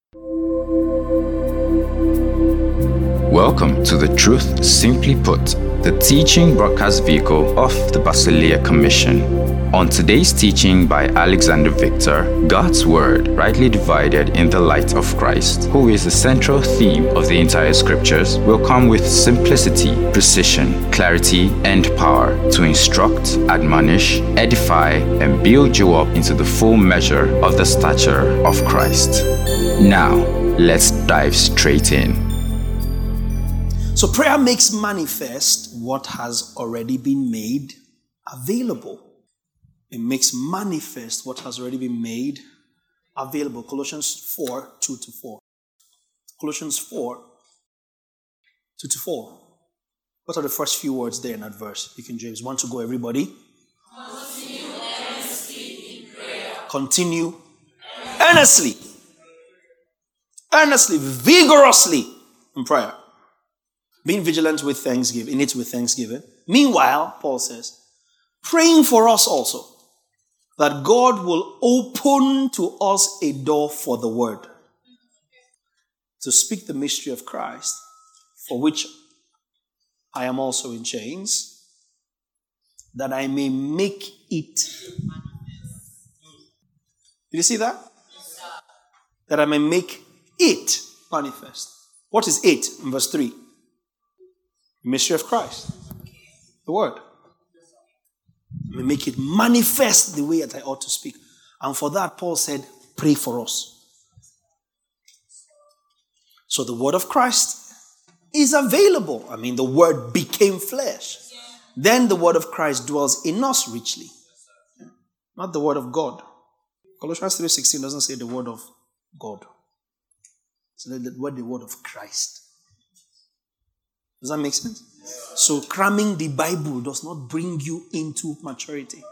Welcome to The Truth Simply Put, the teaching broadcast vehicle of the Basileia Commission. On today's teaching by Alexander Victor, God's Word rightly divided in the light of Christ, who is the central theme of the entire scriptures, will come with simplicity, precision, clarity, and power to instruct, admonish, edify, and build you up into the full measure of the stature of Christ. Now, let's dive straight in. So prayer makes manifest what has already been made available. It makes manifest what has already been made available. Colossians 4, 2-4. Colossians 4, 2-4. What are the first few words there in that verse? You can, James. Want to go, everybody? Continue earnestly in prayer. Continue earnestly. Earnestly, vigorously in prayer. Being vigilant with thanksgiving, in it with thanksgiving. Meanwhile, Paul says, praying for us also, that God will open to us a door for the word, to speak the mystery of Christ, for which I am also in chains, that I may make it. Did you see that? That I may make it manifest. What is it? In verse 3. The mystery of Christ. The word. I may make it manifest the way that I ought to speak. And for that, Paul said, pray for us. So the word of Christ is available. I mean, the word became flesh. Then the word of Christ dwells in us richly. Not the word of God. Colossians 3:16 doesn't say the word of God. It's the word of Christ. Does that make sense? So cramming the Bible does not bring you into maturity.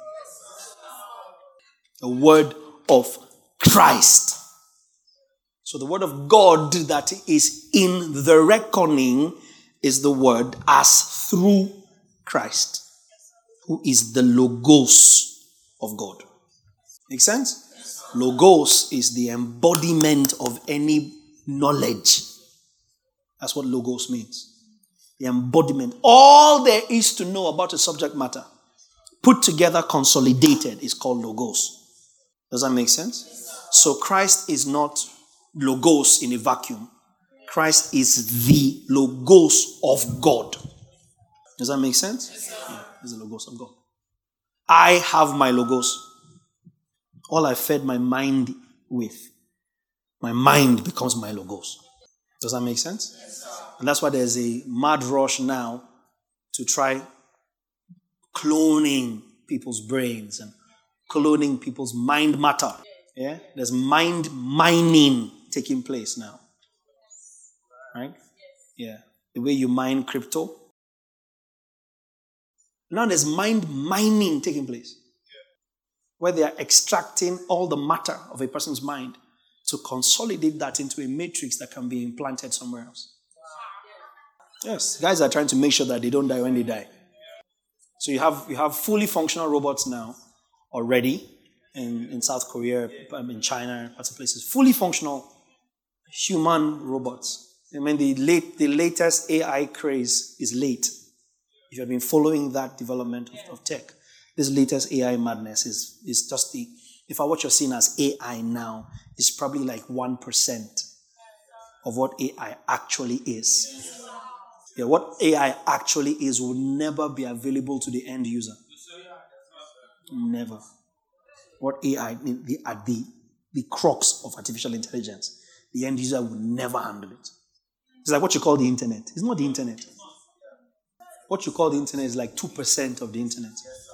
The word of Christ. So the word of God that is in the reckoning is the word as through Christ, who is the Logos of God. Make sense? Logos is the embodiment of any knowledge. That's what Logos means. The embodiment. All there is to know about a subject matter, put together, consolidated, is called Logos. Does that make sense? So Christ is not Logos in a vacuum. Christ is the Logos of God. Does that make sense? Yeah, it's the Logos of God. I have my Logos. All I fed my mind with. My mind becomes my Logos. Does that make sense? And that's why there's a mad rush now to try cloning people's brains and cloning people's mind matter. Yeah? There's mind mining taking place now. Right? Yeah. The way you mine crypto. Now there's mind mining taking place. Where they are extracting all the matter of a person's mind to consolidate that into a matrix that can be implanted somewhere else. Yes, guys are trying to make sure that they don't die when they die. So you have fully functional robots now already in South Korea, in China, lots of places. Fully functional human robots. I mean, the latest AI craze is late. If you have been following that development of tech, this latest AI madness is just if what you're seeing as AI now is probably like 1% of what AI actually is. Yeah, what AI actually is will never be available to the end user. Never. What AI, the crux of artificial intelligence, the end user will never handle it. It's like what you call the internet. It's not the internet. What you call the internet is like 2% of the internet.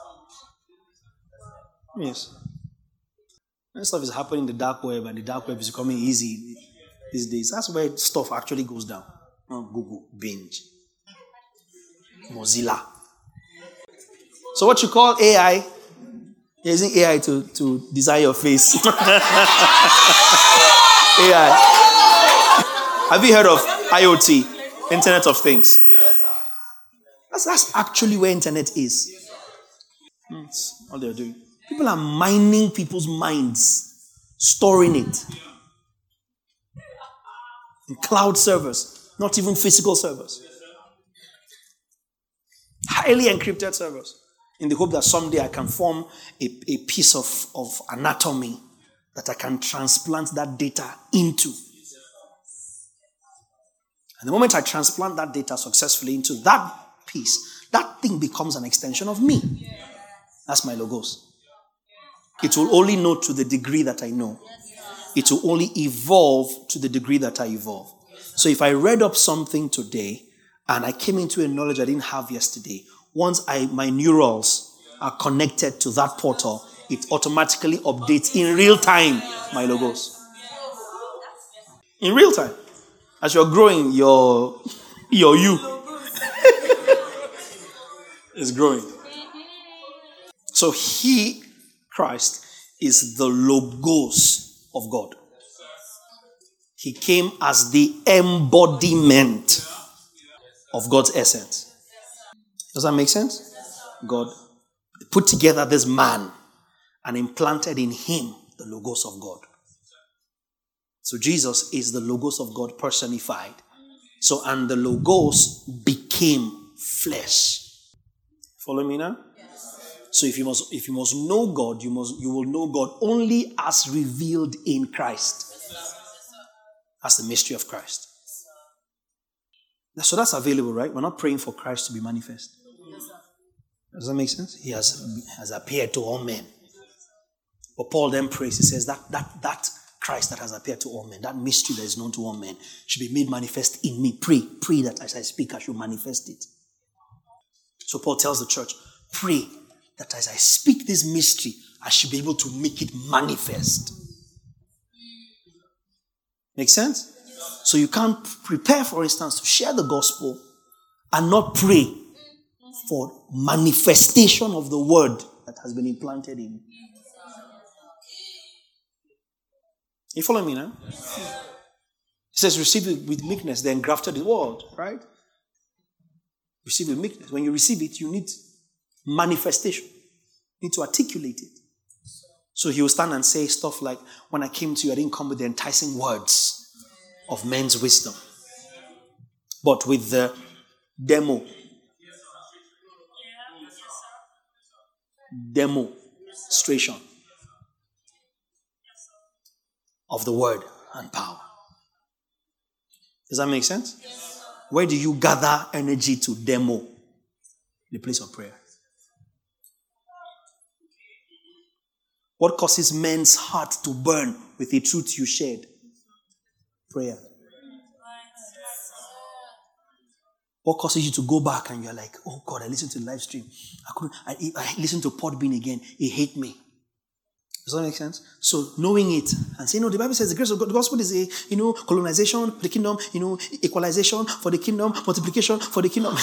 Yes. And stuff is happening in the dark web, and the dark web is becoming easy these days. That's where stuff actually goes down. Not Google, Binge, Mozilla. So what you call AI, you're using AI to design your face. AI. Have you heard of IoT, Internet of Things? That's actually where internet is. That's all they're doing. People are mining people's minds, storing it. in cloud servers, not even physical servers. Highly encrypted servers, in the hope that someday I can form a piece of anatomy that I can transplant that data into. And the moment I transplant that data successfully into that piece, that thing becomes an extension of me. That's my logos. It will only know to the degree that I know. It will only evolve to the degree that I evolve. So if I read up something today and I came into a knowledge I didn't have yesterday, once my neurals are connected to that portal, it automatically updates in real time my logos. In real time. As you're growing, your you is growing. So he, Christ, is the logos of God. He came as the embodiment of God's essence. Does that make sense? God put together this man and implanted in him the logos of God. So Jesus is the logos of God personified. So, and the logos became flesh. Follow me now? Yes. So if you must know God, you will know God only as revealed in Christ. That's the mystery of Christ. So that's available, right? We're not praying for Christ to be manifest. Does that make sense? He has appeared to all men. But Paul then prays, he says that Christ that has appeared to all men, that mystery that is known to all men, should be made manifest in me. Pray that as I speak, I should manifest it. So Paul tells the church, pray that as I speak this mystery, I should be able to make it manifest. Make sense? So you can't prepare, for instance, to share the gospel and not pray for manifestation of the word that has been implanted in you. You follow me now? He says, receive it with meekness, then grafted the word, right? Receive it with meekness. When you receive it, you need manifestation. You need to articulate it. So he will stand and say stuff like, when I came to you, I didn't come with the enticing words of men's wisdom, but with the demonstration of the word and power. Does that make sense? Yes. Where do you gather energy to demo? The place of prayer. What causes men's heart to burn with the truth you shared? Prayer. What causes you to go back and you're like, oh God, I listened to the live stream. I listened to Podbean again. He hate me. Does that make sense? So knowing it and saying, no, the Bible says the grace of God, the gospel is colonization for the kingdom, equalization for the kingdom, multiplication for the kingdom.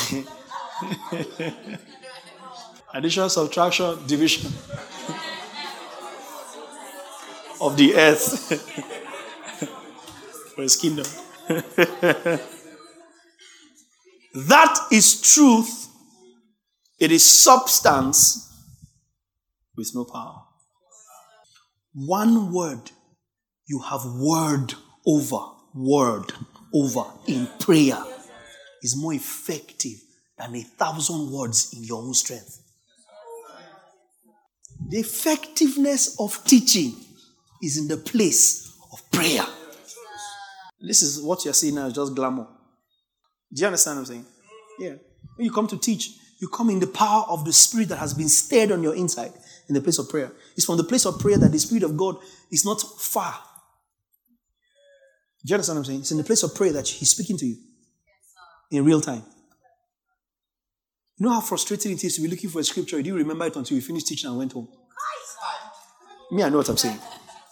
Addition, subtraction, division of the earth for his kingdom. That is truth. It is substance with no power. One word, you have word over in prayer is more effective than 1,000 words in your own strength. The effectiveness of teaching is in the place of prayer. This is what you're seeing now is just glamour. Do you understand what I'm saying? Yeah. When you come to teach, you come in the power of the Spirit that has been stirred on your inside in the place of prayer. It's from the place of prayer that the Spirit of God is not far. Do you understand what I'm saying? It's in the place of prayer that He's speaking to you in real time. You know how frustrating it is to be looking for a scripture, you didn't remember it until you finished teaching and went home. Me, I know what I'm saying.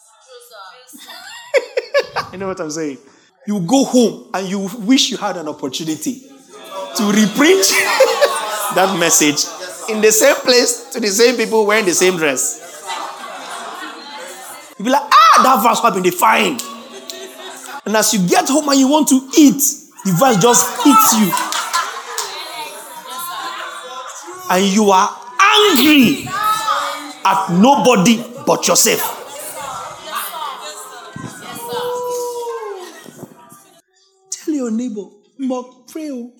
I know what I'm saying. You go home and you wish you had an opportunity to reprint that message in the same place to the same people wearing the same dress. You'll be like, that verse has been defined. And as you get home and you want to eat, the verse just hits you. And you are angry at nobody but yourself. your neighbor, but pray.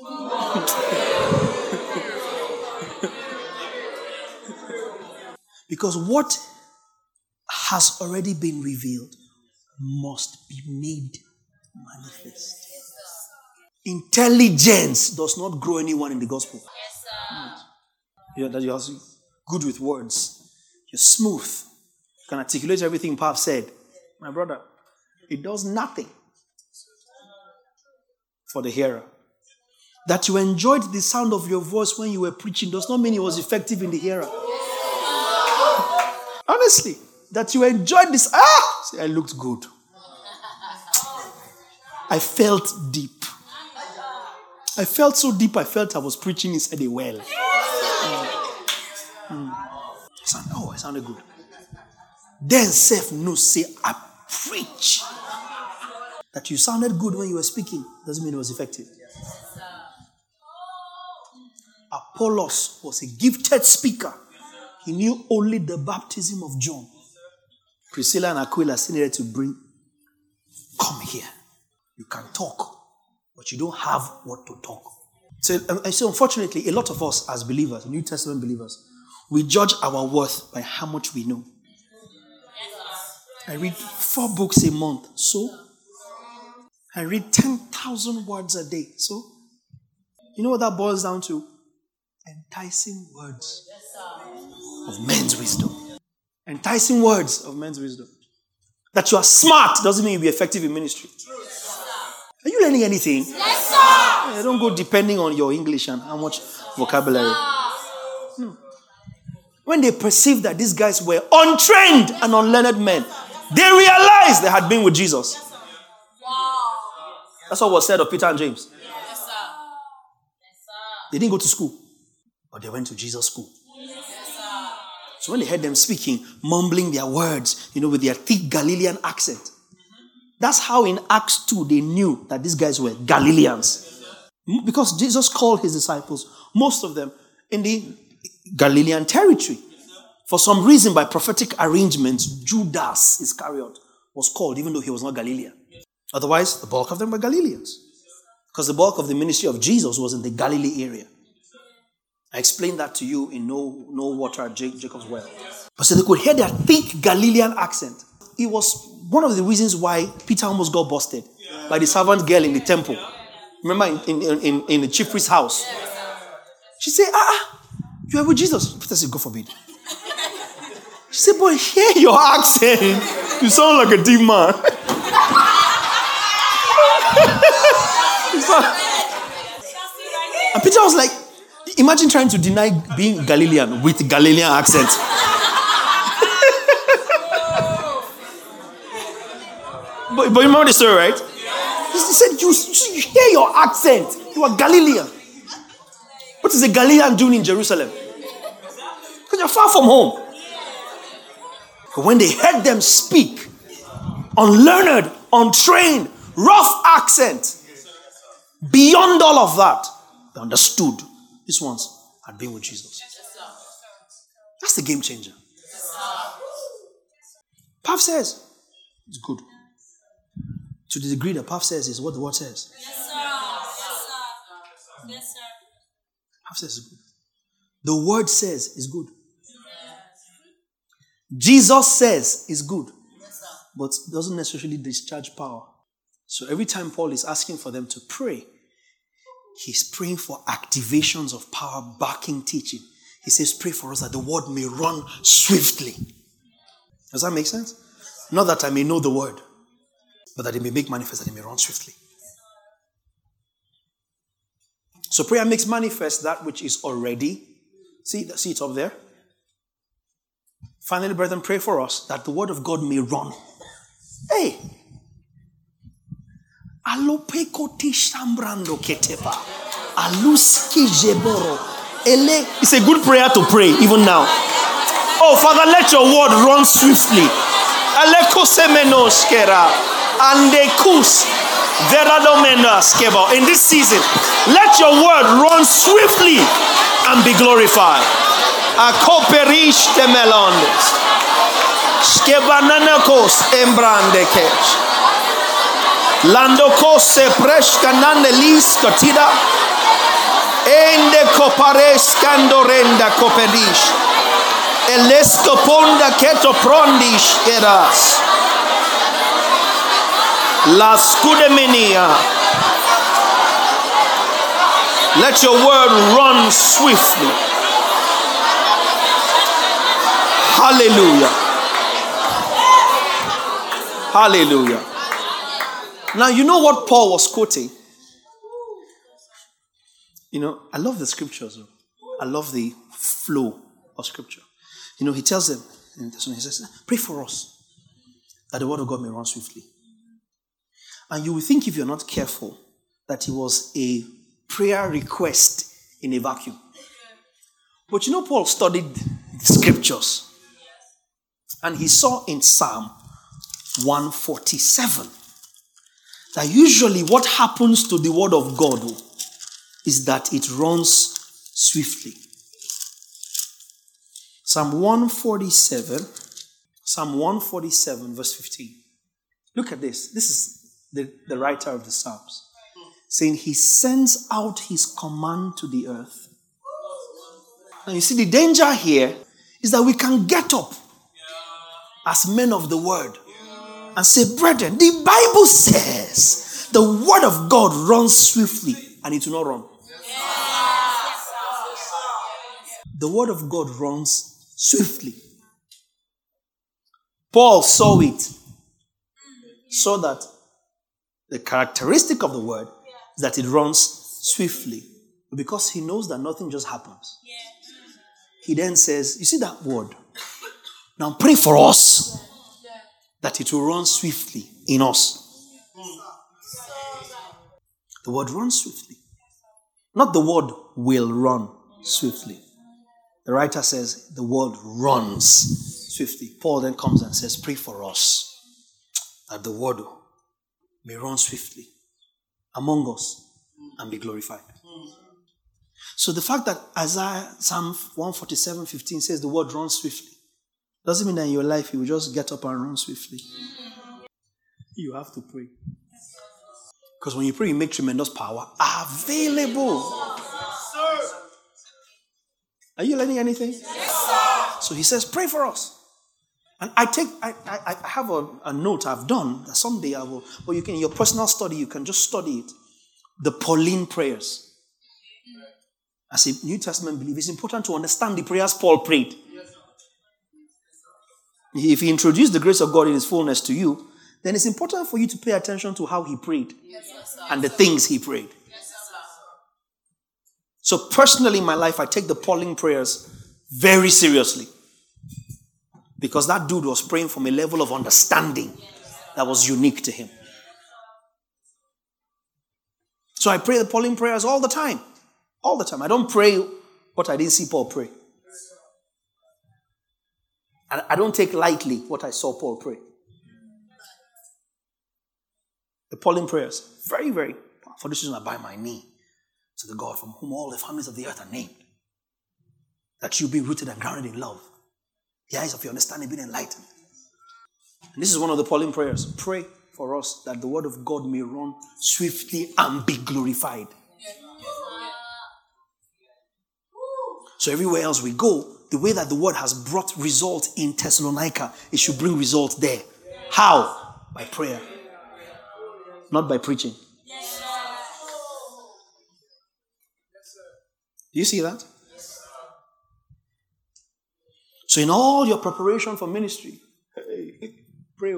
Because what has already been revealed must be made manifest. Intelligence does not grow anyone in the gospel. Yes, sir. That you're good with words. You're smooth. You can articulate everything Pav said. My brother, it does nothing for the hearer. That you enjoyed the sound of your voice when you were preaching does not mean it was effective in the hearer. Honestly, that you enjoyed this. I looked good. I felt deep. I felt so deep, I felt I was preaching inside a well. I sounded good. Then self knows, say, I preach. That you sounded good when you were speaking doesn't mean it was effective. Apollos was a gifted speaker. He knew only the baptism of John. Priscilla and Aquila still needed to come here. You can talk, but you don't have what to talk. So unfortunately, a lot of us as believers, New Testament believers, we judge our worth by how much we know. I read 4 books a month, so I read 10,000 words a day. So, you know what that boils down to? Enticing words of men's wisdom. Enticing words of men's wisdom. That you are smart doesn't mean you'll be effective in ministry. Are you learning anything? Yes, sir. Don't go depending on your English and how much vocabulary. No. When they perceived that these guys were untrained and unlearned men, they realized they had been with Jesus. Wow. That's what was said of Peter and James. Yes, sir. Yes, sir. They didn't go to school, but they went to Jesus' school. Yes, sir. So when they heard them speaking, mumbling their words, with their thick Galilean accent, that's how in Acts 2 they knew that these guys were Galileans. Because Jesus called his disciples, most of them, in the Galilean territory. For some reason, by prophetic arrangements, Judas Iscariot was called, even though he was not Galilean. Otherwise, the bulk of them were Galileans. Because the bulk of the ministry of Jesus was in the Galilee area. I explained that to you in No Water at Jacob's Well. But so they could hear their thick Galilean accent. It was one of the reasons why Peter almost got busted by the servant girl in the temple. Remember in the chief priest's house? She said, you are with Jesus. Peter said, God forbid. She said, but hear your accent. You sound like a deep man. And Peter was like, imagine trying to deny being Galilean with Galilean accent. But you remember the story, right? He said, you hear your accent. You are Galilean. What is a Galilean doing in Jerusalem? Because you're far from home. But when they heard them speak, unlearned, untrained, rough accent, beyond all of that, they understood these ones had been with Jesus. That's the game changer. Pav says, it's good. To the degree that Pav says is what the word says. Yes, sir. Yes, sir. Yes, sir. Pav says it's good. The word says is good. Jesus says is good. Yes, sir. But doesn't necessarily discharge power. So every time Paul is asking for them to pray, he's praying for activations of power backing teaching. He says, pray for us that the word may run swiftly. Does that make sense? Not that I may know the word, but that it may make manifest, that it may run swiftly. So prayer makes manifest that which is already. See it up there? Finally, brethren, pray for us that the word of God may run. Hey! It's a good prayer to pray, even now. Oh, Father, let your word run swiftly. In this season, let your word run swiftly and be glorified. Akoperish temelondes. Skebananakos embrandekes. Lando kose preshka nande liska tida. Ende kopares kandorenda kopedish. Elesko ponda keto prondish eras. La scudeminia. Let your word run swiftly. Hallelujah. Hallelujah. Now, you know what Paul was quoting? You know, I love the scriptures. I love the flow of scripture. You know, he tells them, he says, pray for us that the word of God may run swiftly. And you will think, if you're not careful, that it was a prayer request in a vacuum. But you know, Paul studied the scriptures. And he saw in Psalm 147 that usually what happens to the word of God is that it runs swiftly. Psalm 147 verse 15. Look at this. This is the writer of the Psalms saying he sends out his command to the earth. Now you see, the danger here is that we can get up as men of the word and say, brethren, the Bible says the word of God runs swiftly, and it will not run. The word of God runs swiftly. Paul saw it, so that the characteristic of the word is that it runs swiftly. Because he knows that nothing just happens. He then says, you see that word? Now pray for us that it will run swiftly in us. The word runs swiftly. Not the word will run swiftly. The writer says the word runs swiftly. Paul then comes and says, pray for us that the word may run swiftly among us and be glorified. So the fact that Psalm 147:15 says the word runs swiftly doesn't mean that in your life you will just get up and run swiftly. You have to pray. Because when you pray, you make tremendous power available. Are you learning anything? Yes, so he says, pray for us. And I have a note I've done that someday I will, or you can, in your personal study, you can just study it. The Pauline prayers. As a New Testament believer, it's important to understand the prayers Paul prayed. If he introduced the grace of God in his fullness to you, then it's important for you to pay attention to how he prayed and the things he prayed. So personally in my life, I take the Pauline prayers very seriously. Because that dude was praying from a level of understanding that was unique to him. So I pray the Pauline prayers all the time. All the time. I don't pray what I didn't see Paul pray. And I don't take lightly what I saw Paul pray. The Pauline prayers, very, very powerful. For this reason I bow my knee to the God from whom all the families of the earth are named. That you be rooted and grounded in love. The eyes of your understanding being enlightened. And this is one of the Pauline prayers. Pray for us that the word of God may run swiftly and be glorified. So everywhere else we go, the way that the word has brought result in Thessalonica, it should bring result there. How? By prayer. Not by preaching. Do you see that? So in all your preparation for ministry, pray.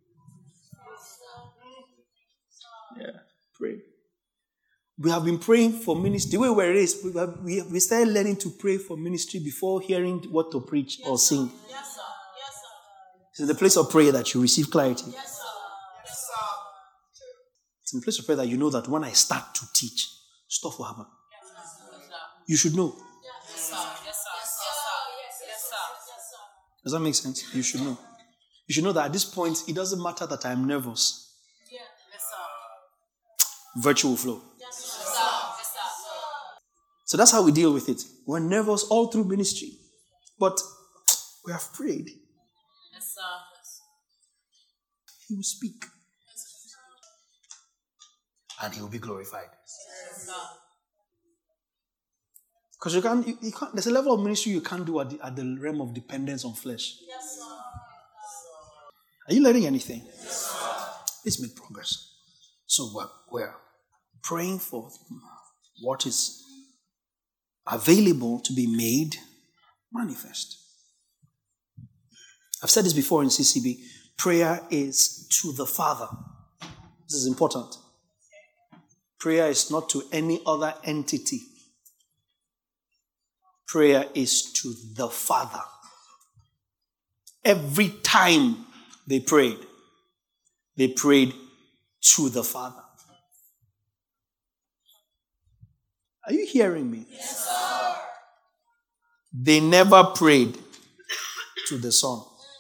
Yeah, pray. We have been praying for ministry. The way where it is, we started learning to pray for ministry before hearing what to preach or sing. Yes, sir. Yes, sir. It's in the place of prayer that you receive clarity. Yes, sir. Yes, sir. It's in the place of prayer that you know that when I start to teach, stuff will happen. Yes, sir. You should know. Yes, sir. Yes, sir. Yes, sir. Yes, sir. Yes, sir. Does that make sense? You should know. You should know that at this point, it doesn't matter that I'm nervous. Yeah. Yes, sir. Virtual flow. Yes, sir. Yes, sir. So that's how we deal with it. We're nervous all through ministry. But we have prayed. Yes, sir. He will speak. and he will be glorified. Because you can't, there's a level of ministry you can't do at the realm of dependence on flesh. Are you learning anything? Let's make progress. So we're praying for what is available to be made manifest. I've said this before in CCB. Prayer is to the Father. This is important. Prayer is not to any other entity. Prayer is to the Father. Every time they prayed to the Father. Are you hearing me? Yes, sir. They never prayed to the Son.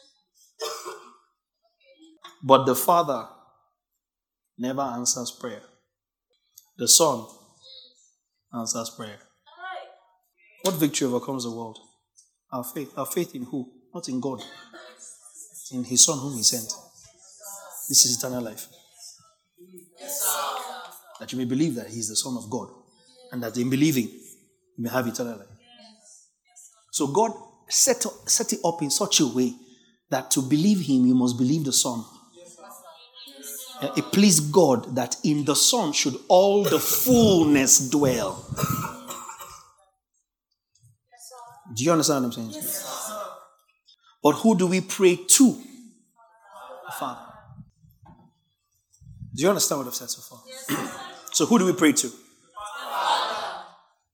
But the Father never answers prayer. The Son answers prayer. What victory overcomes the world? Our faith. Our faith in who? Not in God. In His Son whom He sent. This is eternal life. That you may believe that He is the Son of God. And that in believing, you may have eternal life. So God set it up in such a way that to believe Him, you must believe the Son. It pleased God that in the Son should all the fullness dwell. Do you understand what I'm saying? Yes. But who do we pray to? The Father. Do you understand what I've said so far? Yes. So who do we pray to? Father.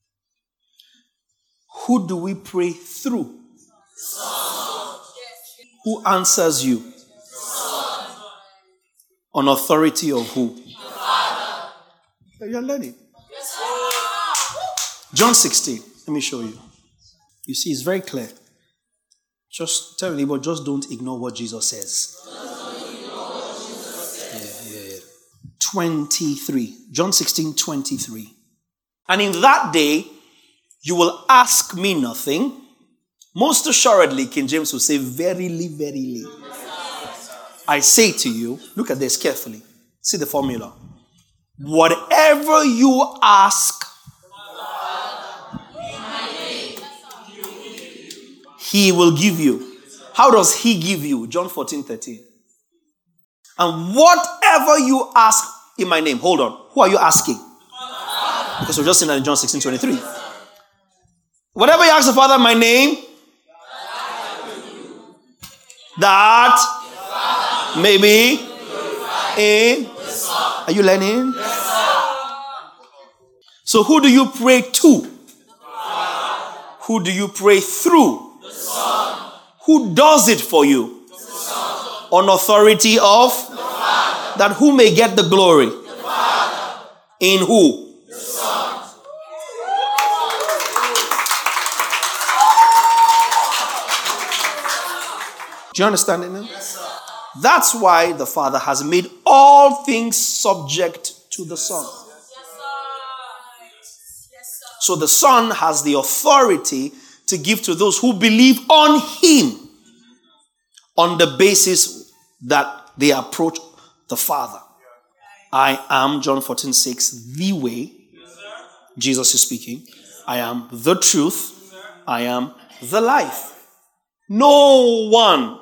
Who do we pray through? Son. Who answers you? Son. On authority of who? The Father. You're learning. Yes. John 16. Let me show you. You see, it's very clear. Just tell me, but just don't ignore what Jesus says. 23. John 16, 23. And in that day, you will ask me nothing. Most assuredly, King James will say, verily, verily. I say to you, look at this carefully. See the formula. Whatever you ask, He will give you. How does He give you? John 14, 13. And whatever you ask in my name. Hold on. Who are you asking? Because we're just saying that in John 16, 23. Whatever you ask the Father in my name, that may be in. Are you learning? So who do you pray to? Who do you pray through? Who does it for you? On authority of? That who may get the glory? In who? Do you understand it now? Yes, that's why the Father has made all things subject to the Son. So the Son has the authority to give to those who believe on Him on the basis that they approach the Father. I am, John 14, 6, the way. Jesus is speaking. I am the truth. I am the life. No one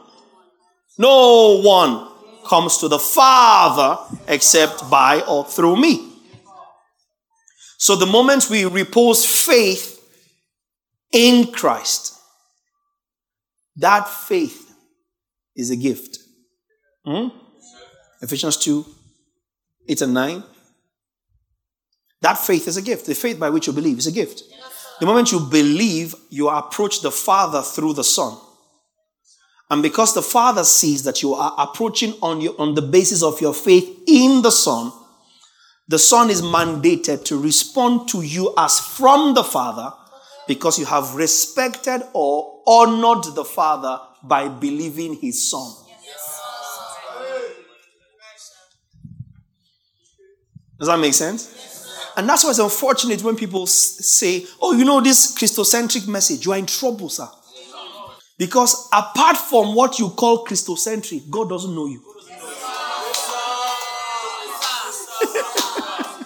comes to the Father except by or through me. So the moment we repose faith in Christ, that faith is a gift. Ephesians 2, 8 and 9. That faith is a gift. The faith by which you believe is a gift. The moment you believe, you approach the Father through the Son. And because the Father sees that you are approaching on the basis of your faith in the Son is mandated to respond to you as from the Father, because you have respected or honored the Father by believing His Son. Does that make sense? And that's why it's unfortunate when people say, oh, this Christocentric message, you are in trouble, sir. Because apart from what you call Christocentric, God doesn't know you.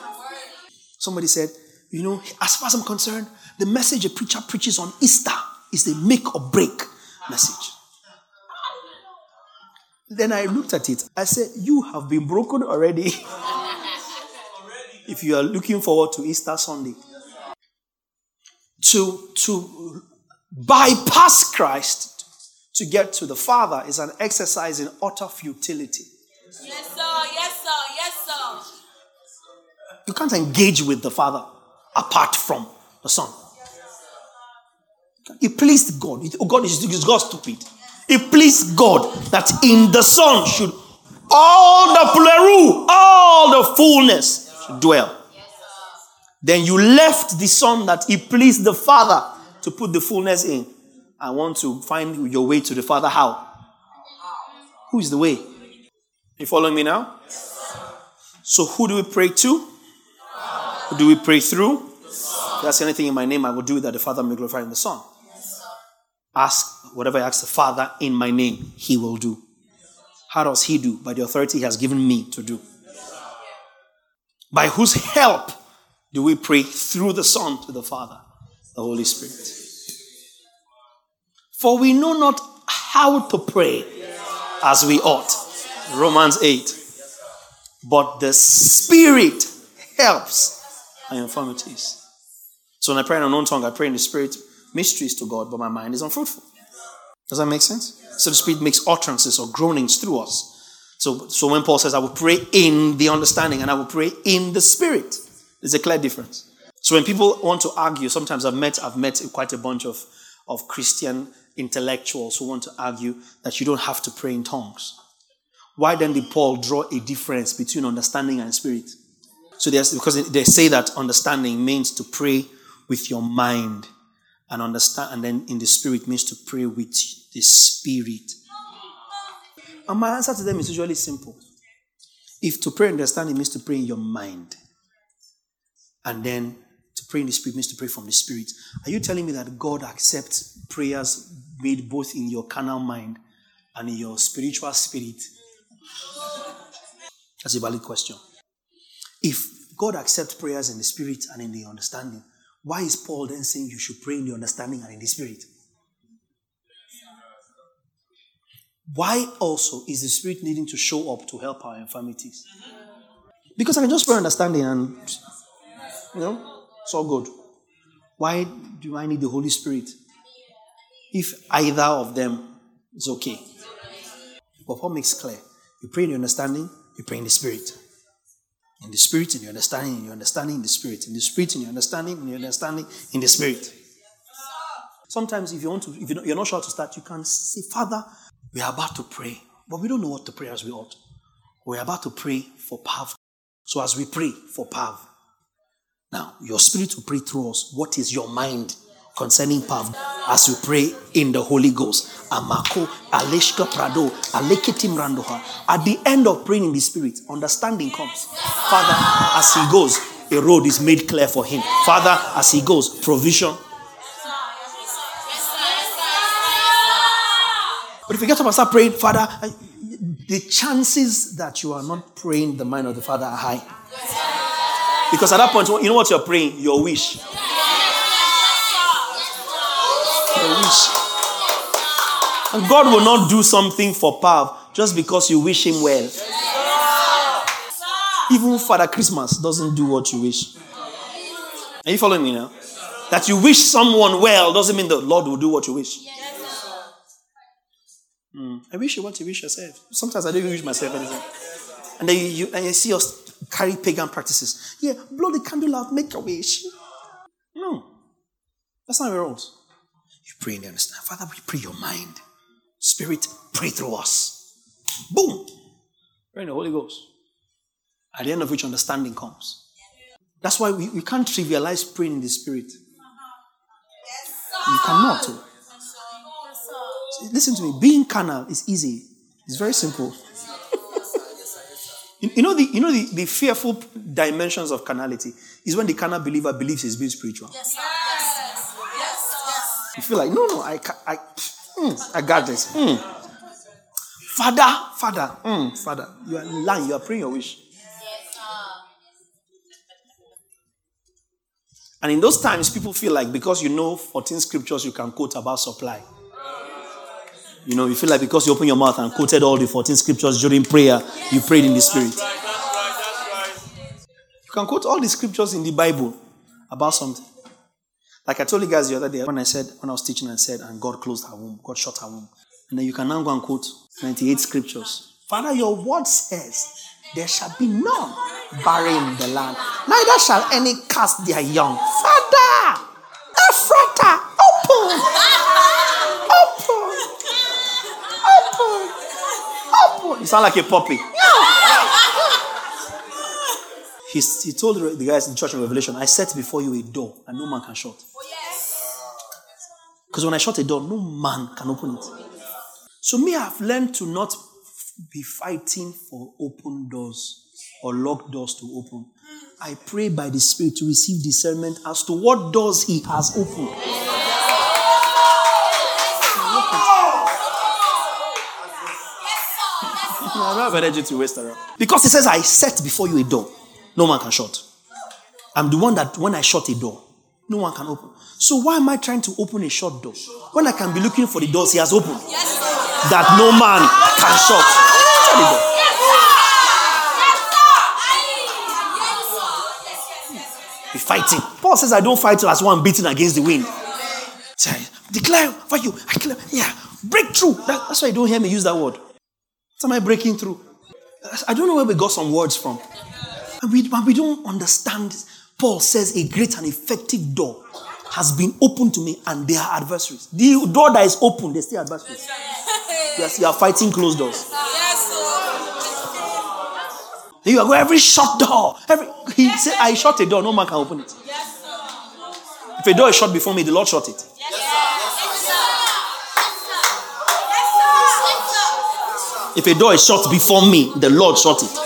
Somebody said, as far as I'm concerned, the message a preacher preaches on Easter is the make or break message. Then I looked at it. I said, you have been broken already. If you are looking forward to Easter Sunday. To bypass Christ to get to the Father is an exercise in utter futility. Yes, sir. Yes, sir. Yes, sir. You can't engage with the Father apart from the Son. It pleased God. God is God stupid. It pleased God that in the Son should all the plural, all the fullness should dwell. Then you left the Son that it pleased the Father to put the fullness in. I want to find your way to the Father. How? Who is the way? You following me now? So who do we pray to? Who do we pray through? If you ask anything in my name, I will do it that the Father may glorify in the Son. Ask whatever I ask the Father in my name, He will do. How does He do? By the authority He has given me to do. By whose help do we pray through the Son to the Father, the Holy Spirit? For we know not how to pray as we ought. Romans 8. But the Spirit helps our infirmities. So when I pray in an unknown tongue, I pray in the Spirit mysteries to God, but my mind is unfruitful. Does that make sense? So the Spirit makes utterances or groanings through us. So when Paul says, I will pray in the understanding and I will pray in the Spirit, there's a clear difference. So when people want to argue, sometimes I've met quite a bunch of Christian intellectuals who want to argue that you don't have to pray in tongues. Why then did Paul draw a difference between understanding and spirit? So because they say that understanding means to pray with your mind, and understand, and then in the spirit means to pray with the Spirit. And my answer to them is usually simple. If to pray in understanding means to pray in your mind, and then to pray in the Spirit means to pray from the Spirit, are you telling me that God accepts prayers made both in your carnal mind and in your spiritual spirit? That's a valid question. If God accepts prayers in the Spirit and in the understanding, why is Paul then saying you should pray in the understanding and in the Spirit? Why also is the Spirit needing to show up to help our infirmities? Because I can just pray understanding and, it's all good. Why do I need the Holy Spirit? If either of them is okay. But Paul makes clear. You pray in the understanding, you pray in the Spirit. In the Spirit, in your understanding, in your understanding, in the Spirit. In the Spirit, in your understanding, in your understanding, in the Spirit. Sometimes if you're not sure how to start, you can say, Father, we are about to pray, but we don't know what to pray as we ought. We're about to pray for power. So as we pray for power, now your Spirit will pray through us. What is your mind concerning power as you pray in the Holy Ghost? Amako, Aleshka Prado, Aleketim Randoha. At the end of praying in the Spirit, understanding comes. Father, as he goes, a road is made clear for him. Father, as he goes, provision. But if you get up and start praying, Father, the chances that you are not praying the mind of the Father are high. Because at that point, you know what you're praying? Your wish. Your wish. And God will not do something for power just because you wish him well. Even Father Christmas doesn't do what you wish. Are you following me now? That you wish someone well doesn't mean the Lord will do what you wish. I wish you what you wish yourself. Sometimes I don't even wish myself anything. And then you see us carry pagan practices. Yeah, blow the candle out, make a wish. No. That's not how it rolls. You pray in the understanding. Father, we pray your mind. Spirit, pray through us. Boom. Pray in the Holy Ghost. At the end of which understanding comes. That's why we can't trivialize praying in the Spirit. You cannot. Listen to me. Being carnal is easy. It's very simple. You know the fearful dimensions of carnality is when the carnal believer believes he's being spiritual. Yes. You feel like, no, I got this. Father, you are lying. You are praying your wish. And in those times, people feel like because you know 14 scriptures you can quote about supply. You know, you feel like because you open your mouth and quoted all the 14 scriptures during prayer, you prayed in the Spirit. You can quote all the scriptures in the Bible about something. Like I told you guys the other day, when I was teaching, I said, and God closed her womb, God shut her womb. And then you can now go and quote 98 scriptures. Father, your word says, there shall be none barren in the land, neither shall any cast their young. Father, Ephrata, open. You sound like a puppy. He told the guys in the church of Revelation, I set before you a door and no man can shut. Because when I shut a door, no man can open it. So me, I've learned to not be fighting for open doors or locked doors to open. I pray by the Spirit to receive discernment as to what doors He has opened. I don't have energy to waste around. Because He says, I set before you a door. No man can shut. I'm the one that when I shut a door, no one can open. So why am I trying to open a shut door when I can be looking for the doors He has opened that no man can shut? Be fighting. Paul says, I don't fight as one beating against the wind. Say, declare for you. I declare, breakthrough. That's why you don't hear me use that word. What am I breaking through? I don't know where we got some words from. And we don't understand. Paul says a great and effective door has been opened to me and they are adversaries. The door that is open, they still adversaries. Yes, you are fighting closed doors. You are going every shut door. He said, I shut a door, no man can open it. If a door is shut before me, the Lord shut it. If a door is shut before me, the Lord shut it.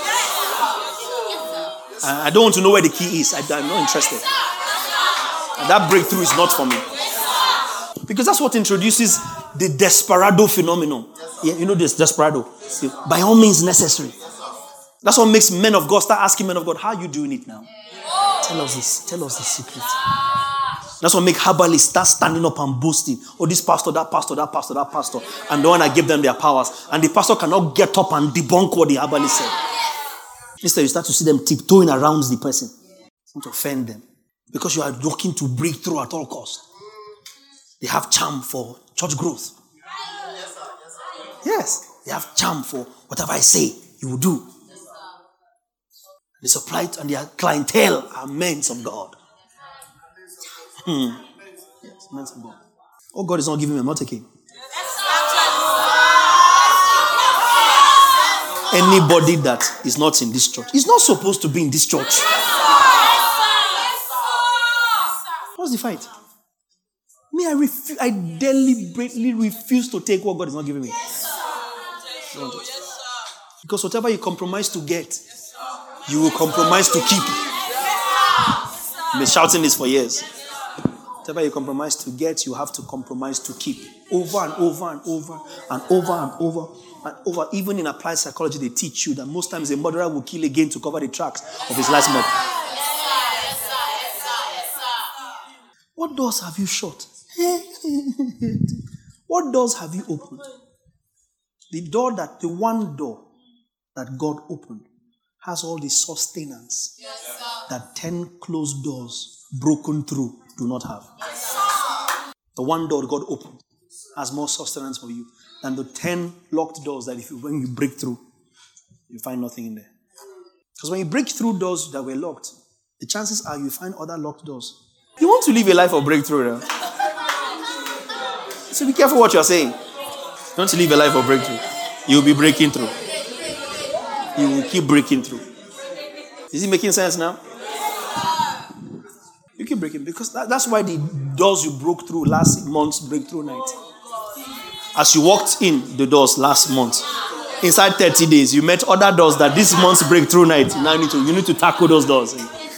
I don't want to know where the key is. I'm not interested. And that breakthrough is not for me. Because that's what introduces the desperado phenomenon. Yeah, you know this, desperado. By all means necessary. That's what makes men of God start asking men of God, how are you doing it now? Tell us this. Tell us the secret. That's what makes herbalists start standing up and boasting. Oh, this pastor, that pastor, that pastor, that pastor. And the one that gave them their powers. And the pastor cannot get up and debunk what the herbalist said. Instead, you start to see them tiptoeing around the person. Not to offend them. Because you are looking to break through at all costs. They have charm for church growth. Yes, they have charm for whatever I say, you will do. They supply it and their clientele are men of God. Yes, men of God. Oh, God is not giving me, I'm not taking. Anybody that is not in this church is not supposed to be in this church. What's the fight? Me, I deliberately refuse to take what God is not giving me. Because whatever you compromise to get, you will compromise to keep. I've been shouting this for years. Whatever you compromise to get, you have to compromise to keep. Over and over and over and over and over and over. Even in applied psychology, they teach you that most times a murderer will kill again to cover the tracks of his last murder. What doors have you shut? What doors have you opened? The one door that God opened has all the sustenance that 10 closed doors broken through do not have. The one door God opened has more sustenance for you than the 10 locked doors that when you break through, you find nothing in there. Because when you break through doors that were locked, the chances are you find other locked doors. You want to live a life of breakthrough, right? So be careful what you're saying. You want to live a life of breakthrough. You'll be breaking through. You will keep breaking through. Is it making sense now? You keep breaking. Because that's why the doors you broke through last month's breakthrough night. As you walked in the doors last month, inside 30 days, you met other doors that this month's breakthrough night, now you need to tackle those doors.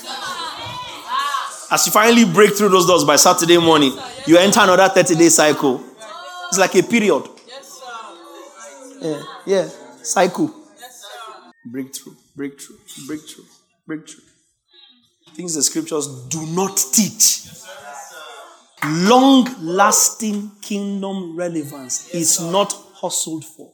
As you finally break through those doors by Saturday morning, you enter another 30-day cycle. It's like a period. Yeah. Cycle. Breakthrough. Things the scriptures do not teach. Long-lasting kingdom relevance is not hustled for.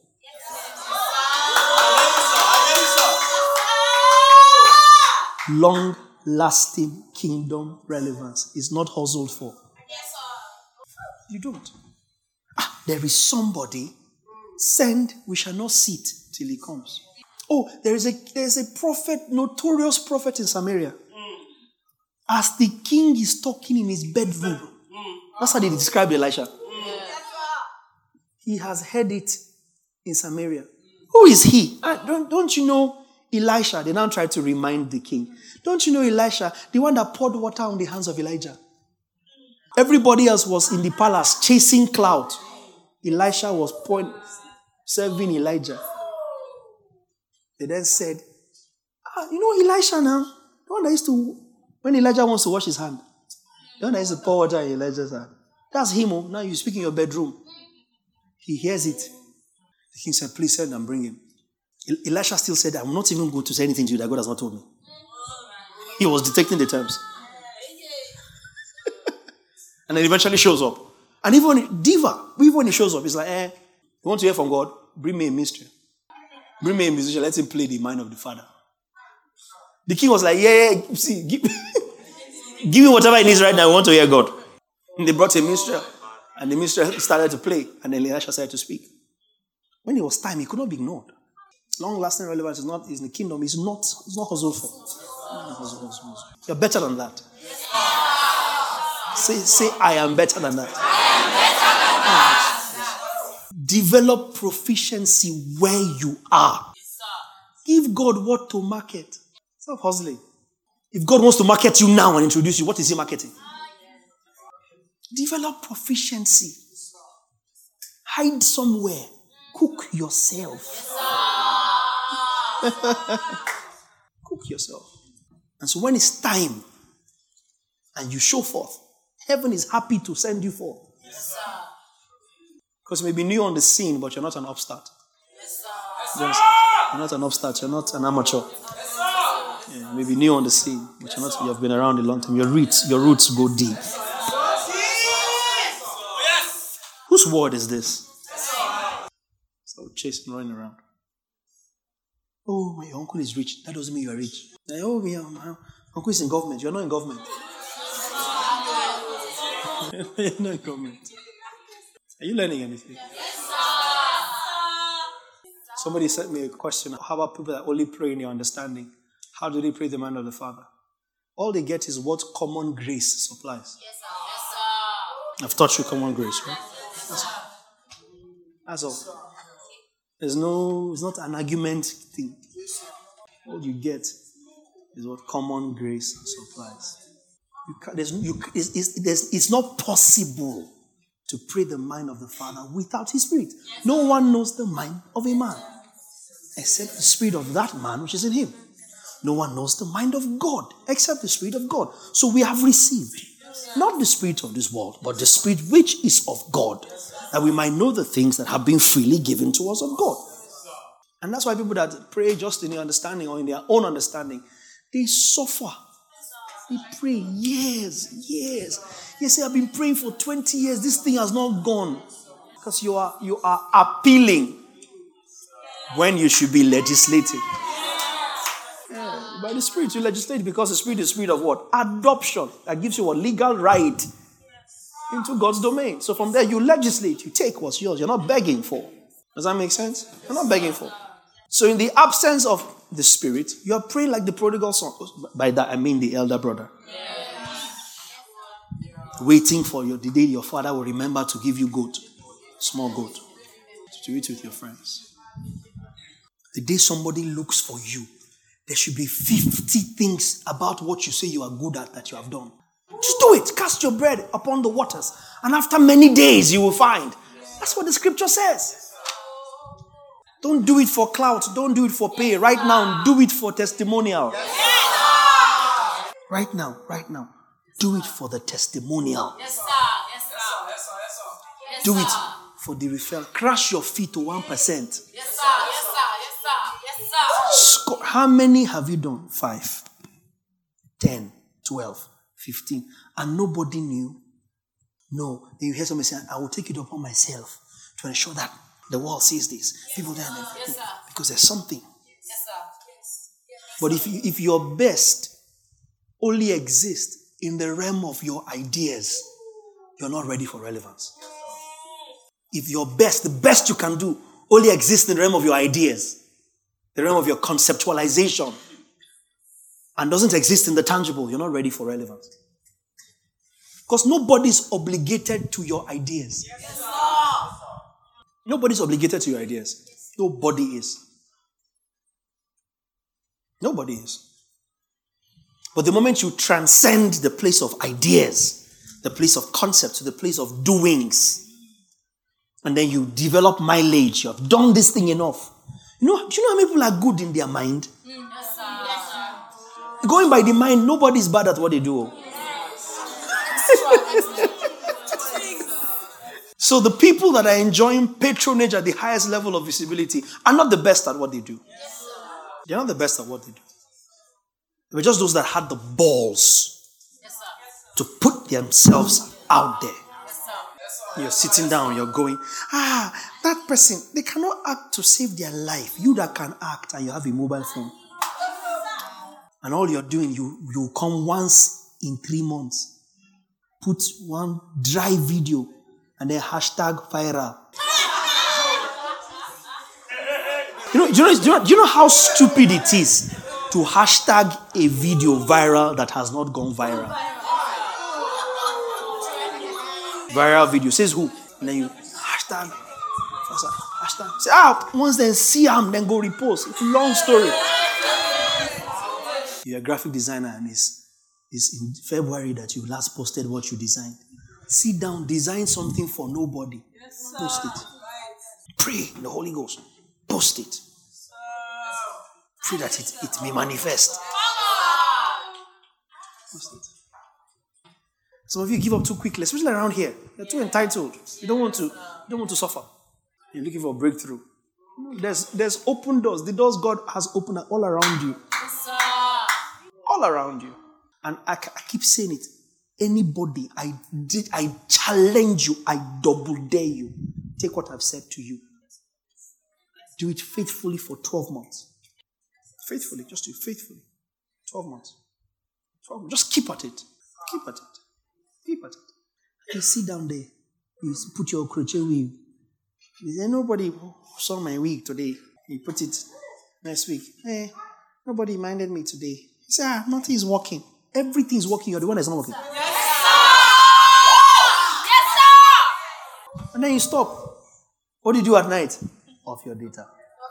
Long-lasting kingdom relevance is not hustled for. You don't. There is somebody, send, we shall not sit till he comes. Oh, there is a prophet, notorious prophet in Samaria. As the king is talking in his bedroom, that's how they describe Elisha. He has heard it in Samaria. Who is he? Don't you know Elisha? They now try to remind the king. Don't you know Elisha, the one that poured water on the hands of Elijah? Everybody else was in the palace chasing cloud. Elisha was serving Elijah. They then said, you know Elisha now? The one that used to, when Elijah wants to wash his hand, the one that used to pour water in Elijah's hand. That's him. Now you speak in your bedroom. He hears it. The king said, please send and bring him. Elisha still said, I'm not even going to say anything to you that God has not told me. He was detecting the terms. And then eventually shows up. And even when he shows up, he's like, you want to hear from God? Bring me a mystery. Bring me a musician. Let him play the mind of the Father. The king was like, see, give me whatever it is right now. I want to hear God. And they brought a minstrel. And the minstrel started to play. And then Elisha started to speak. When it was time, he could not be ignored. Long-lasting relevance is not in the kingdom. It's not hustled for. You're better than that. Say, I am better than that. Develop proficiency where you are. Give God what to market. Stop hustling. If God wants to market you now and introduce you, what is he marketing? Develop proficiency. Hide somewhere. Cook yourself. Cook yourself. And so when it's time and you show forth, heaven is happy to send you forth. Because you may be new on the scene, but you're not an upstart. You're not an upstart. You're not an amateur. Yeah, you may be new on the scene, but you're not. You have been around a long time. Your roots go deep. Whose word is this? So chasing, running around. Oh, my uncle is rich. That doesn't mean you are rich. Oh, my uncle is in government. You're not in government. You're not in government. Are you learning anything? Somebody sent me a question. How about people that only pray in your understanding? How do they pray the mind of the Father? All they get is what common grace supplies. I've taught you common grace, right? That's all. It's not an argument thing. All you get is what common grace supplies. It's not possible to pray the mind of the Father without His Spirit. No one knows the mind of a man except the Spirit of that man which is in him. No one knows the mind of God except the Spirit of God. So we have received not the spirit of this world, but the Spirit which is of God, that we might know the things that have been freely given to us of God. And that's why people that pray just in their understanding or in their own understanding, they suffer. They pray years. You say, I've been praying for 20 years. This thing has not gone. Because you are appealing when you should be legislating. Yeah, by the Spirit, you legislate because the Spirit is the Spirit of what? Adoption. That gives you a legal right into God's domain. So from there, you legislate. You take what's yours. You're not begging for. Does that make sense? You're not begging for. So in the absence of the Spirit, you are praying like the prodigal son. By that, I mean the elder brother. Waiting for the day your father will remember to give you goat. Small goat. To eat with your friends. The day somebody looks for you, there should be 50 things about what you say you are good at that you have done. Just do it. Cast your bread upon the waters. And after many days, you will find. That's what the scripture says. Don't do it for clout. Don't do it for pay. Right now, do it for testimonial. Right now. Do it for the testimonial. Yes, sir. Do it for the referral. Crash your feet to 1%. Yes, sir. How many have you done? 5, 10, 12, 15, and nobody knew. No. Then you hear somebody say, I will take it upon myself to ensure that the world sees this. People there, because there's something. Yes, sir. But if your best only exists in the realm of your ideas, you're not ready for relevance. If your best, the best you can do, only exists in the realm of your ideas, the realm of your conceptualization, and doesn't exist in the tangible, you're not ready for relevance. Because nobody's obligated to your ideas. Yes, sir. Nobody's obligated to your ideas. Nobody is. Nobody is. But the moment you transcend the place of ideas, the place of concepts, to the place of doings, and then you develop mileage, you have done this thing enough. Do you know how many people are good in their mind? Yes, sir. Yes, sir. Going by the mind, nobody's bad at what they do. So the people that are enjoying patronage at the highest level of visibility are not the best at what they do. They're not the best at what they do. They were just those that had the balls to put themselves out there. You're sitting down, you're going, that person, they cannot act to save their life. You that can act and you have a mobile phone. And all you're doing, you come once in 3 months. Put one dry video and then hashtag viral. Do you know how stupid it is to hashtag a video viral that has not gone viral? Viral video. Says who? And then you hashtag. Say, once they see him, then go repost. It's a long story. You're a graphic designer and it's in February that you last posted what you designed. Sit down, design something for nobody. Post it. Pray in the Holy Ghost. Post it. Pray that it may manifest. Post it. Some of you give up too quickly, especially around here. You're too entitled. You don't want to suffer. You're looking for a breakthrough. There's open doors. The doors God has opened are all around you. All around you. And I keep saying it. Anybody, I challenge you, I double dare you. Take what I've said to you. Do it faithfully for 12 months. Faithfully, just do it faithfully. 12 months. 12 months. Just keep at it. Keep at it. Keep at it. You sit down there. You put your crochet weave. You say, nobody saw my wig today. You put it next week. Hey, nobody minded me today. You say, nothing is working. Everything is working. You're the one that's not working. Yes, sir. Yes, sir. And then you stop. What do you do at night? Off your data.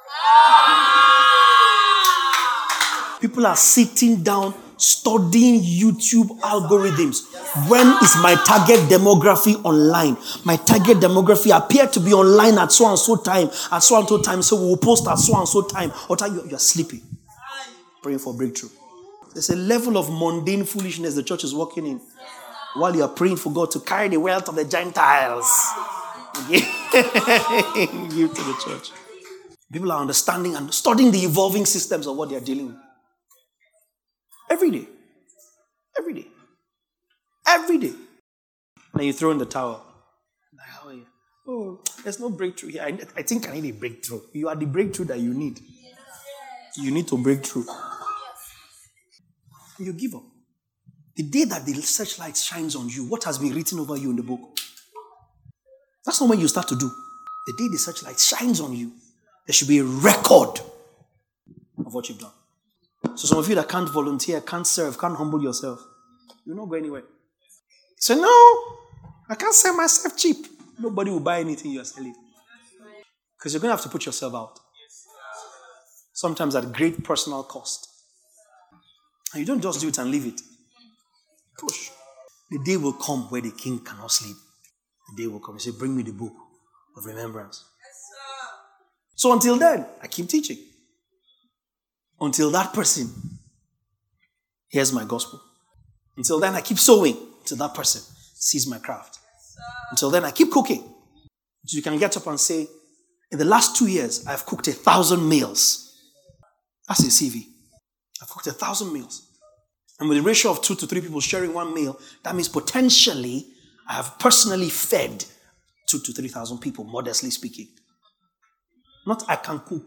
People are sitting down studying YouTube algorithms. When is my target demography online? My target demography appear to be online at so and so time. At so and so time, so we will post at so and so time. Or time you're sleeping. Praying for breakthrough. There's a level of mundane foolishness the church is walking in. While you are praying for God to carry the wealth of the Gentiles. Give to the church. People are understanding and studying the evolving systems of what they are dealing with. Every day. Every day. Every day. And you throw in the towel. Like, how are you? Oh, there's no breakthrough here. I think I need a breakthrough. You are the breakthrough that you need. You need to break through. You give up. The day that the searchlight shines on you, what has been written over you in the book? That's not when you start to do. The day the searchlight shines on you, there should be a record of what you've done. So some of you that can't volunteer, can't serve, can't humble yourself, you'll not go anywhere. So no, I can't sell myself cheap. Nobody will buy anything you're selling. Because you're going to have to put yourself out. Sometimes at great personal cost. And you don't just do it and leave it. Push. The day will come where the king cannot sleep. The day will come. You say, bring me the book of remembrance. So until then, I keep teaching. Until that person hears my gospel. Until then, I keep sowing. Until that person sees my craft. Until then, I keep cooking. So you can get up and say, in the last 2 years, I've cooked 1,000 meals. That's a CV. I've cooked 1,000 meals. And with a ratio of 2 to 3 people sharing one meal, that means potentially I have personally fed 2,000 to 3,000 people, modestly speaking. Not I can cook.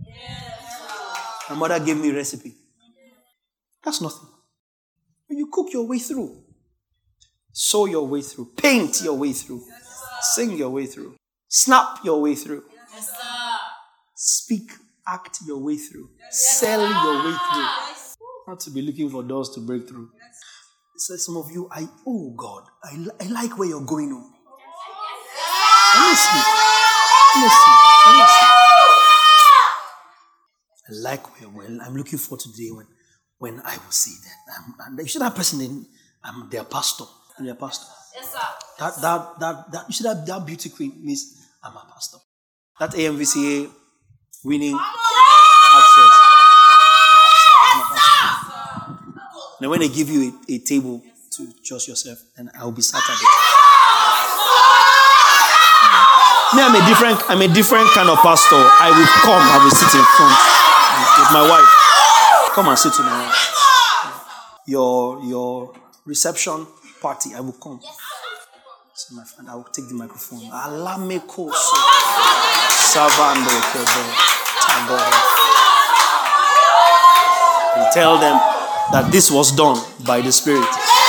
My mother gave me a recipe. That's nothing. You cook your way through. Sew your way through. Paint your way through. Sing your way through. Snap your way through. Speak, act your way through. Sell your way through. Not to be looking for doors to break through. So some of you, God, I like where you're going on. Honestly. I like where you're going. I'm looking forward to the day when I will say that. You see that person, I'm their pastor. I'm their pastor. Yes, sir. That you see that beauty queen means I'm a pastor. That AMVCA winning access. Now when they give you a table to just yourself, then I'll be sat at it. Me, I'm a different kind of pastor. I will sit in front with my wife. Come and sit with my wife. Your reception party, I will come. So my friend, I will take the microphone. Alameko Savando Kebe Tabora. And tell them that this was done by the Spirit.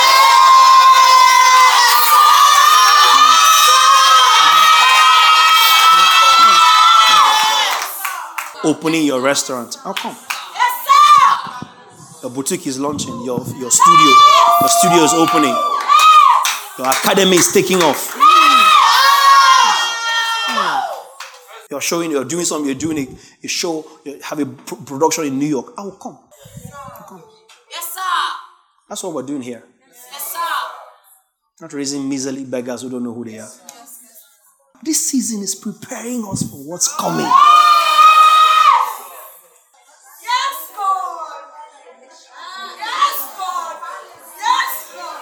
Opening your restaurant. I'll come. Your boutique is launching. Your studio is opening. Your academy is taking off. You're doing something, you're doing a show, you have a production in New York. I will come. Yes, sir. That's what we're doing here. Yes, sir. Not raising miserly beggars who don't know who they are. This season is preparing us for what's coming. Yes, God. Yes, God. Yes, God.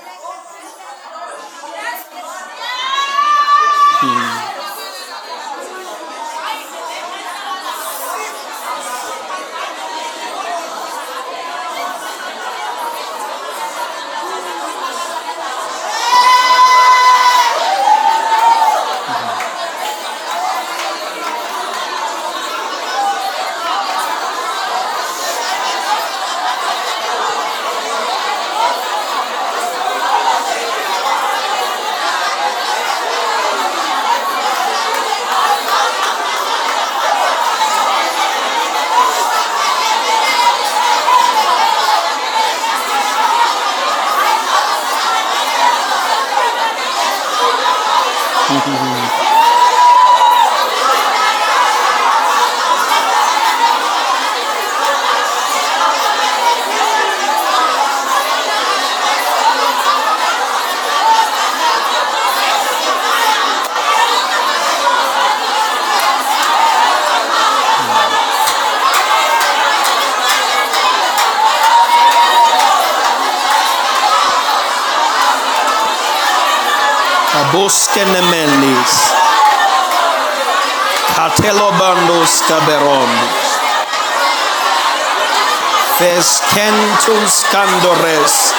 Boskenemelis, Catelobandos Caberondos, Fescentus Candores,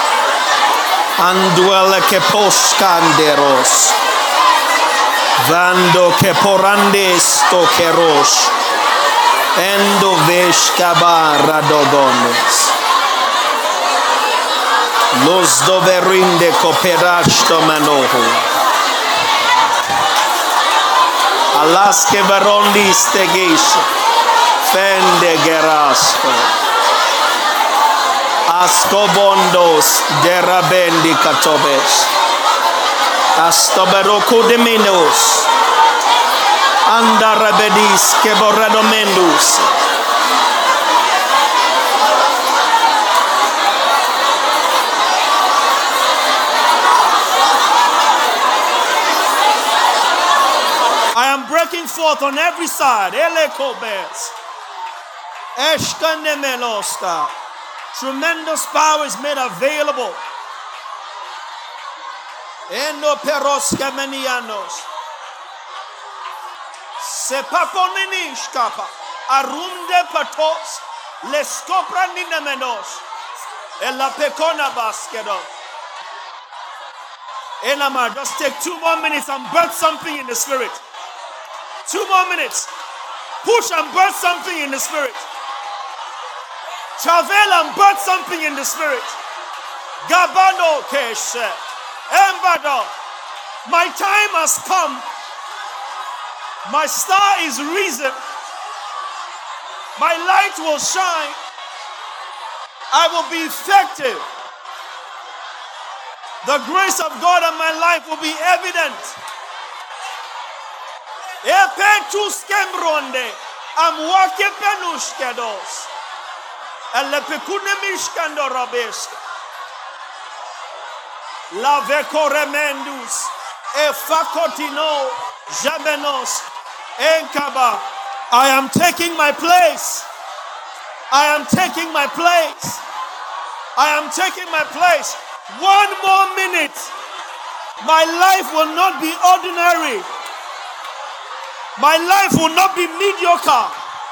Anduele Keposcanderos, Vando Keporandes Tokeros, Endo Veshkabara Dogones. Los doverinde cooperasto manoho. Alaske varondi stegeis. Fende gerasto. Ascobondos derabendi catobes. Astoberoco de menos. Andarabedis que borradomendus. I am breaking forth on every side. Elekobes. Eshkanemeloska. Tremendous power is made available. Endo peroska menianos. Sepaponiniskapa. Arunde patos. Leskopra ninemenos. Ella pekona baskedo. Enama, just take 2 more minutes and birth something in the spirit. 2 more minutes. Push and birth something in the spirit. Travel and birth something in the spirit. Gabano keshe. Embado. My time has come. My star is risen. My light will shine. I will be effective. The grace of God in my life will be evident. Epetus kembronde. I'm walking penushkedos. Elepekune mishkando rabeska. La vecoremendus. Efakotino. Jabenos. Enkaba. I am taking my place. I am taking my place. I am taking my place. 1 more minute. My life will not be ordinary. My life will not be mediocre.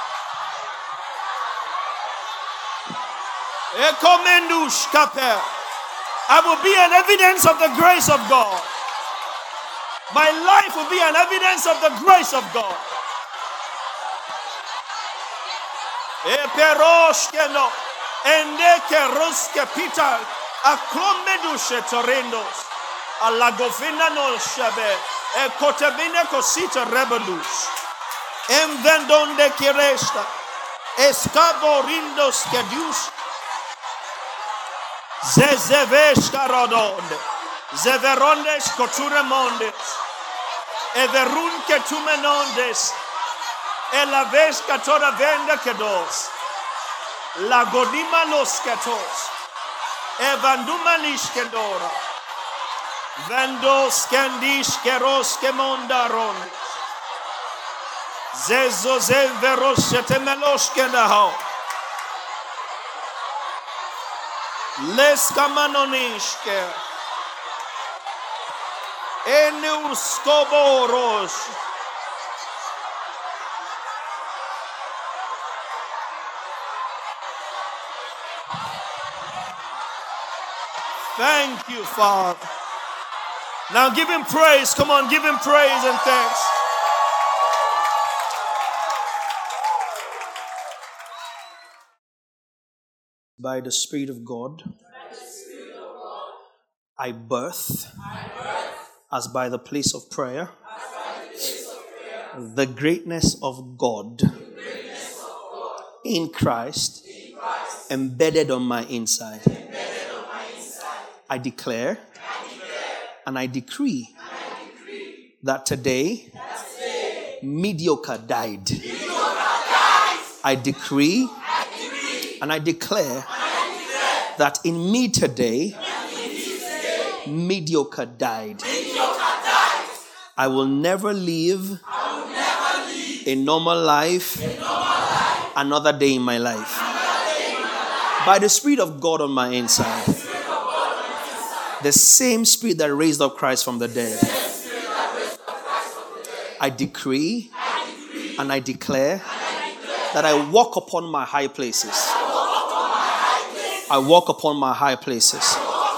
I will be an evidence of the grace of God. My life will be an evidence of the grace of God. Eperoshkeno endeke roske Peter aklomedushe torendos alagofina no shabe e kotebine kosita rebelus envendonde kiresta escaborindos kedius zezevesh karodonde zeverondes koturemondes everun ketumenondes la vez que toda venda que dos la godima los ketos evandumanish kedora vendos kendish keros kemondaron zezo zeveros temelos kedahao les kamanonish ke enus koboros. Thank you, Father. Now give him praise. Come on, give him praise and thanks. By the Spirit of God, I birth, as by the place of prayer, the greatness of God in Christ embedded on my inside. I declare and I decree that today mediocre died. I decree and I declare that in me today mediocre died. I will never live a normal life another day in my life. By the Spirit of God on my inside. The same Spirit that raised up Christ from the dead. I decree and I declare that I walk upon my high places. I walk upon my high places.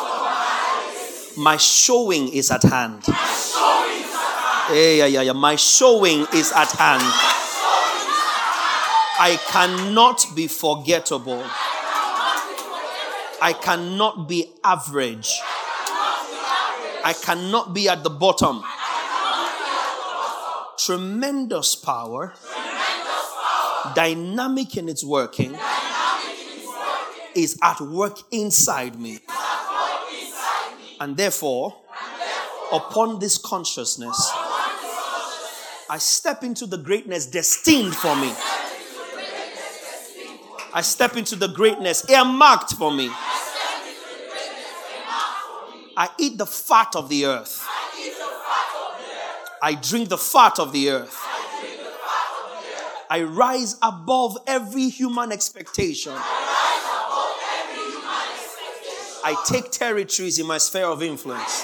My showing is at hand. My showing is at hand. I cannot be forgettable. I cannot be average. I cannot be at the bottom. Tremendous power, dynamic in its working, is at work inside me. And therefore, upon this consciousness, I step into the greatness destined for me. I step into the greatness earmarked for me. I eat the fat of the earth. I drink the fat of the earth. I rise above every human expectation. I take territories in my sphere of influence.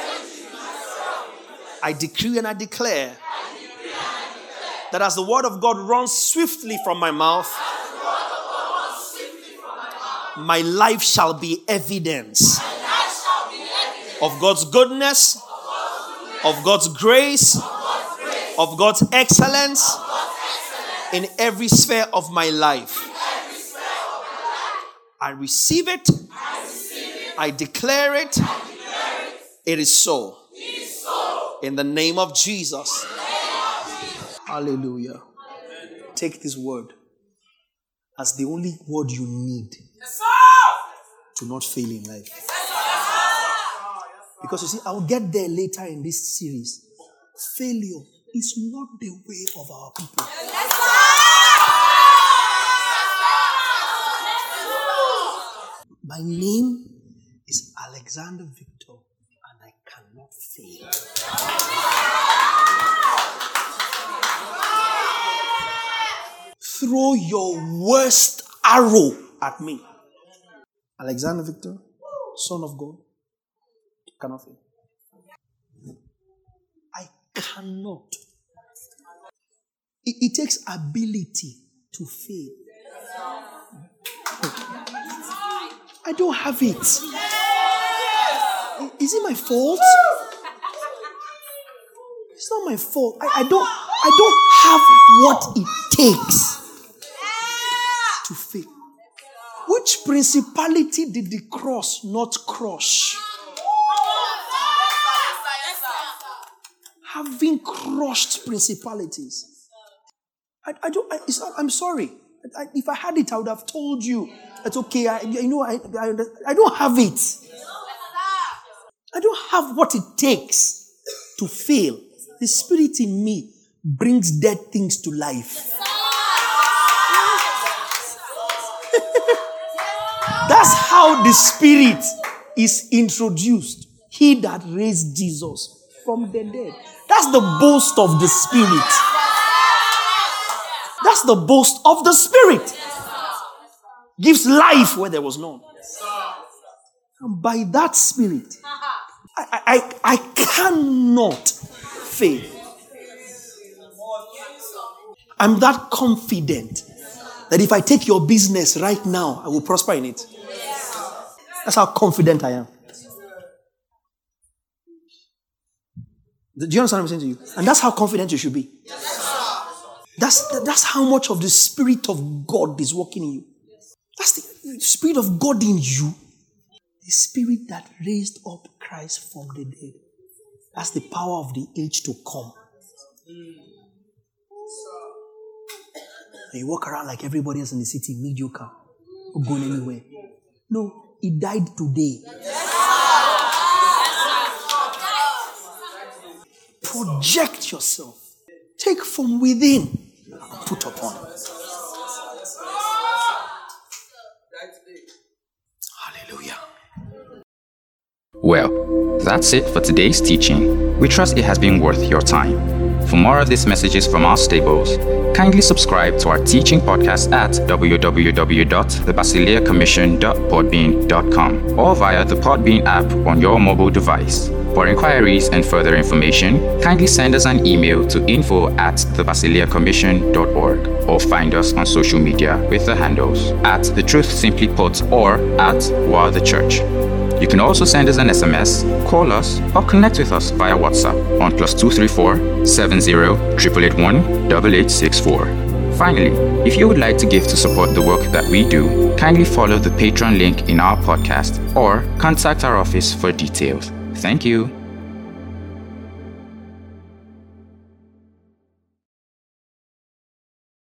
I decree and I declare that as the word of God runs swiftly from my mouth, My life shall be evidence of God's goodness, of God's grace, of God's excellence in every sphere of my life. I receive it. I declare it. It is so. In the name of Jesus. Hallelujah. Take this word as the only word you need to not fail in life. Because you see, I'll get there later in this series. Failure is not the way of our people. My name is Alexander Victor, and I cannot fail. Throw your worst arrow at me. Alexander Victor, Son of God, cannot fail. I cannot. It takes ability to fail. I don't have it. Is it my fault? It's not my fault. I don't have what it takes to fail. Which principality did the cross not crush? Having crushed principalities. I'm sorry. If I had it, I would have told you. It's okay. I don't have it. I don't have what it takes to fail. The Spirit in me brings dead things to life. That's how the Spirit is introduced. He that raised Jesus from the dead. That's the boast of the Spirit. That's the boast of the Spirit. Gives life where there was none. And by that Spirit, I cannot fail. I'm that confident that if I take your business right now, I will prosper in it. That's how confident I am. Do you understand what I'm saying to you? And that's how confident you should be. That's how much of the Spirit of God is working in you. That's the Spirit of God in you. The Spirit that raised up Christ from the dead. That's the power of the age to come. And you walk around like everybody else in the city, mediocre, not going anywhere. No, he died today. Project yourself. Take from within and put upon. Hallelujah. Well, that's it for today's teaching. We trust it has been worth your time. For more of these messages from our stables, kindly subscribe to our teaching podcast at www.thebasileacommission.podbean.com or via the Podbean app on your mobile device. For inquiries and further information, kindly send us an email to info@thebasileacommission.org or find us on social media with the handles @The Truth Simply Put or @WoWTheChurch. You can also send us an SMS, call us, or connect with us via WhatsApp on +234 70 881 8864. Finally, if you would like to give to support the work that we do, kindly follow the Patreon link in our podcast or contact our office for details. Thank you.